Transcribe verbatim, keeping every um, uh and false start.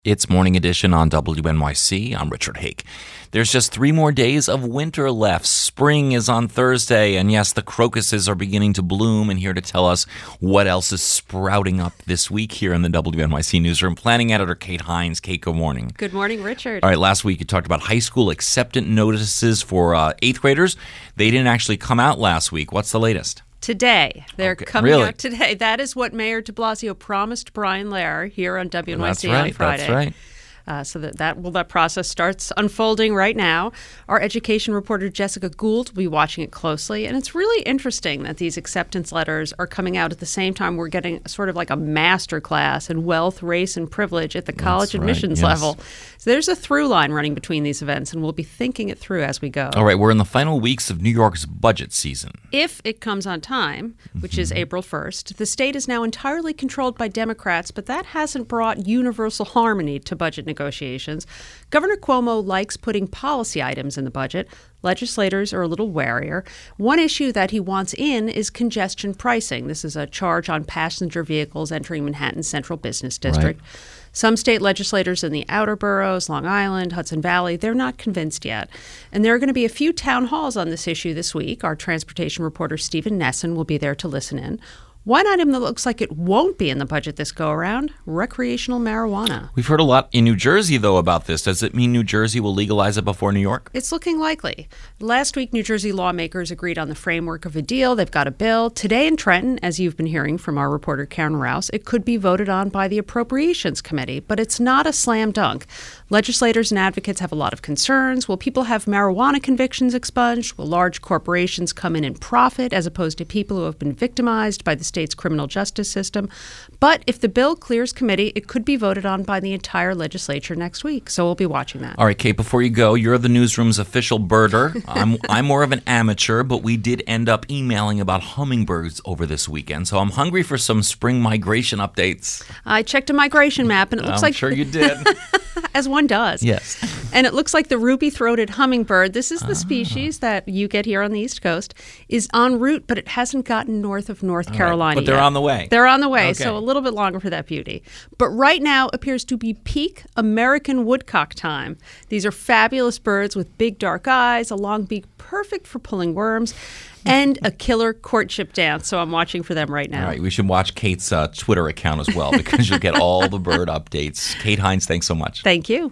It's Morning Edition on W N Y C. I'm Richard Hake. There's just three more days of winter left. Spring is on Thursday, and yes, the crocuses are beginning to bloom. And here to tell us what else is sprouting up this week here in the W N Y C newsroom, planning editor Kate Hines. Kate, good morning. Good morning, Richard. All right, last week you talked about high school acceptance notices for uh, eighth graders. They didn't actually come out last week. What's the latest? Today. They're okay. coming really? out today. That is what Mayor de Blasio promised Brian Lehrer here on W N Y C that's right, on Friday. That's right. Uh, so that, that well, that process starts unfolding right now. Our education reporter Jessica Gould will be watching it closely, and it's really interesting that these acceptance letters are coming out at the same time we're getting sort of like a master class in wealth, race, and privilege at the college That's admissions right, yes. level. So there's a through line running between these events, and we'll be thinking it through as we go. All right, we're in the final weeks of New York's budget season. If it comes on time, which mm-hmm. is April first, the state is now entirely controlled by Democrats, but that hasn't brought universal harmony to budget negotiations. Governor Cuomo likes putting policy items in the budget. Legislators are a little warier. One issue that he wants in is congestion pricing. This is a charge on passenger vehicles entering Manhattan's central business district. Right. Some state legislators in the outer boroughs, Long Island, Hudson Valley, they're not convinced yet. And there are going to be a few town halls on this issue this week. Our transportation reporter Stephen Nesson will be there to listen in. One item that looks like it won't be in the budget this go-around, recreational marijuana. We've heard a lot in New Jersey, though, about this. Does it mean New Jersey will legalize it before New York? It's looking likely. Last week, New Jersey lawmakers agreed on the framework of a deal. They've got a bill. Today in Trenton, as you've been hearing from our reporter Karen Rouse, it could be voted on by the Appropriations Committee, but it's not a slam dunk. Legislators and advocates have a lot of concerns. Will people have marijuana convictions expunged? Will large corporations come in and profit as opposed to people who have been victimized by the state's criminal justice system? But if the bill clears committee, it could be voted on by the entire legislature next week. So we'll be watching that. All right, Kate, before you go, you're the newsroom's official birder. I'm I'm more of an amateur, but we did end up emailing about hummingbirds over this weekend. So I'm hungry for some spring migration updates. I checked a migration map, and it looks I'm like... I'm sure you did. As one does. Yes. And it looks like the ruby-throated hummingbird, this is the ah. species that you get here on the East Coast, is en route, but it hasn't gotten north of North All Carolina right. But they're yet. on the way. They're on the way, okay. So a little bit longer for that beauty. But right now appears to be peak American woodcock time. These are fabulous birds with big dark eyes, a long beak perfect for pulling worms, and a killer courtship dance. So I'm watching for them right now. All right, we should watch Kate's uh, Twitter account as well because you'll get all the bird updates. Kate Hines, thanks so much. Thank you.